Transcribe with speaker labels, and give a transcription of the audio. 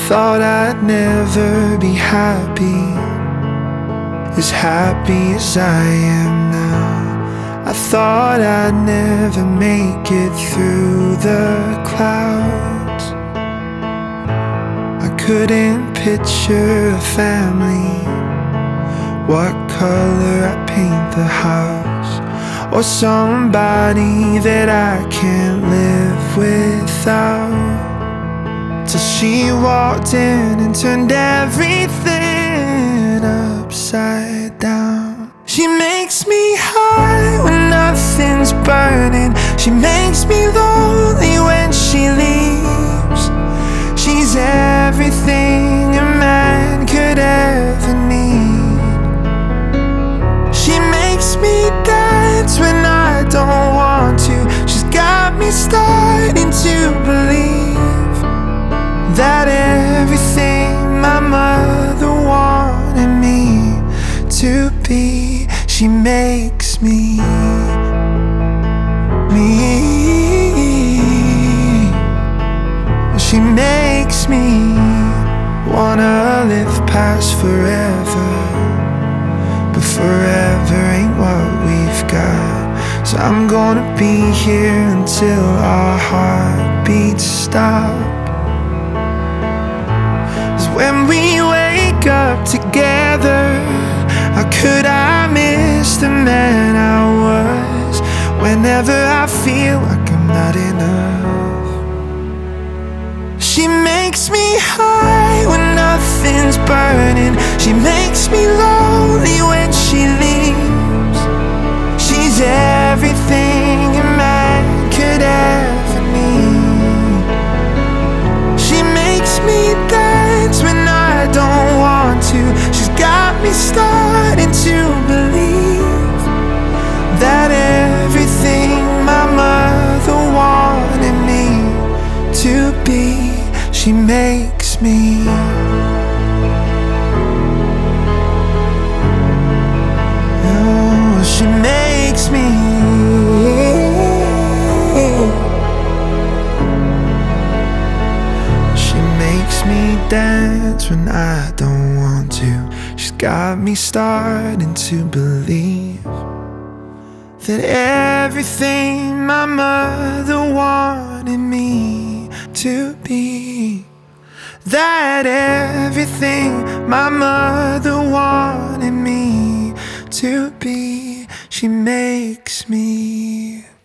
Speaker 1: thought I'd never be happy as I am now. I thought I'd never make it through the clouds. I couldn't picture a family, what color I paint the house, or somebody that I can't live without. Till she walked in and turned everything upside down. She makes me high when nothing's burning. She makes me lonely when she leaves. She's everything a man could ever need. She makes me dance when I don't want to. She's got me starting to believe that everything my mother wanted me to be, she makes me. She makes me wanna live past forever, but forever ain't what we've got. So I'm gonna be here until our heartbeats stop. When we wake up together, how could I miss the man I was? Whenever I feel like I'm not enough, she makes me high when nothing's burning. She makes me lonely when she leaves. She's everything a man could ever need. She makes me dance when I don't want to. She's got me starting to believe that everything my mother wanted me to be, she makes me. Oh, she makes me. Dance when I don't want to. She's got me starting to believe that everything my mother wanted me to be, that everything my mother wanted me to be, she makes me.